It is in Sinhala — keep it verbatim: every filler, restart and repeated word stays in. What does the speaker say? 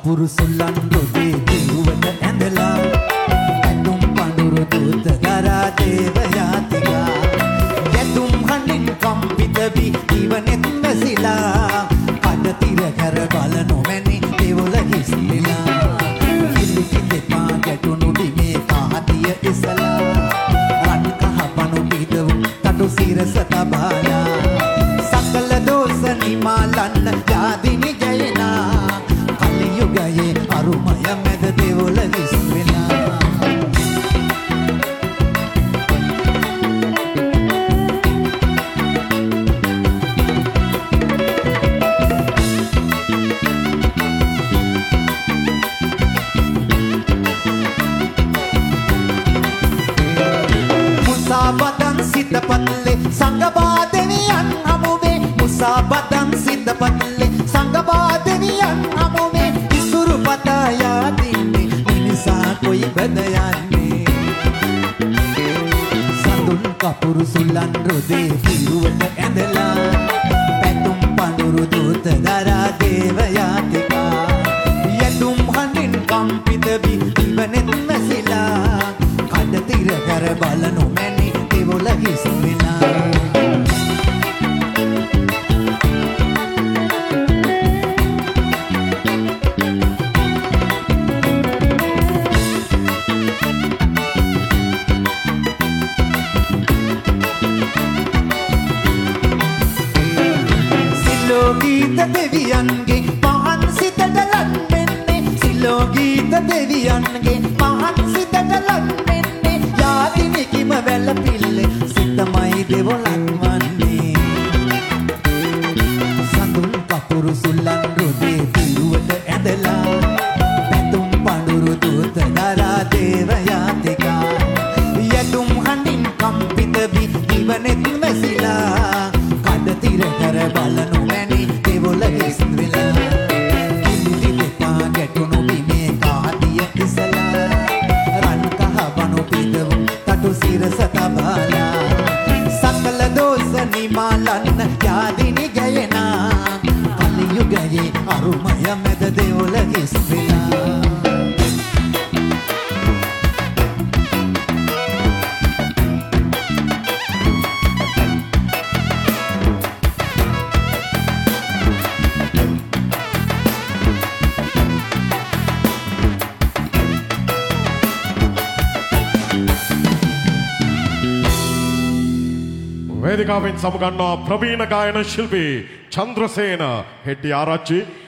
කපුරු සුල්ලන් රොදේ දිරුවට ඇඳලා ඇතුම් පඳුරු දූත දරා දේව යාතිකා යතුම් හඬින් කම්පිත වී ඉවනෙත් වැසිලා අද තිර කර බල නොමැනි දෙවොල හිස්ලිලා කිලිටි දෙපා ගැටුණු බිමේ කාහතිය ඉසලා රන් කහ පණු පිදවු තටු සිරස තබාලා සකල දෝෂ නිමාලන්න යාදිනි ජයනා කලියුගයේ අරුමය මැද දෙවොල හිස්වෙලා මුසාබදන් සිතපත්ලේ සංගබා දෙවියන් හමුවේ මුසාබදන් සිතපත්ලේ සංගබා දෙවියන් හමුවේ ඉසුරු පතා යාදින්නේ මිනිසා කොයි බද යන්නේ සඳුන් කපුරු සුල්ලන් රොදේ පිරුවට ඇඳලා පැතුම් පඳුරු දූත දරා දේව යාතිකා යතුම් හඬින් කම්පිත වී ඉවනෙත් වැසිලා කඩ තිර කර බල නොමැනි දෙවොල හිස්වෙලා සිලෝගීත දෙවියන්ගේ පහන් සිතට ලන් වෙන්නේ සිලෝගීත දෙවියන්ගේ පහන් සිතට ලන් වෙන්නේ යාදිනි කිම වැළපිල්ලේ සිතමයි දෙවොලක් වන්නේ සඳුන් කපුරු සුල්ලන් රොදේ පිරුවට ඇඳලා පැතුම් පඳුරු දූත දරා දේව යාතිකා යතුම් හඬින් කම්පිත වී ඉවනෙත් වැසිලා කඩ තිර කර බල නොමැනි දෙවොල හිස්වෙලා කිලිටි දෙපා ගැටුණු බිමේ කාහතිය ඉසලා රන් කහ බණු පිදවු තටු සිරස තබාලා සකල දෝෂ නිමාලන්න යාදිනි ගයනා කලියුගයේ අරුමය මැද දෙවොල හිස්වෙලා වේදිකාවෙන් සමුගන්නා ප්‍රවීණ ගායන ශිල්පී චන්ද්‍රසේන හෙට්ටිආරච්චි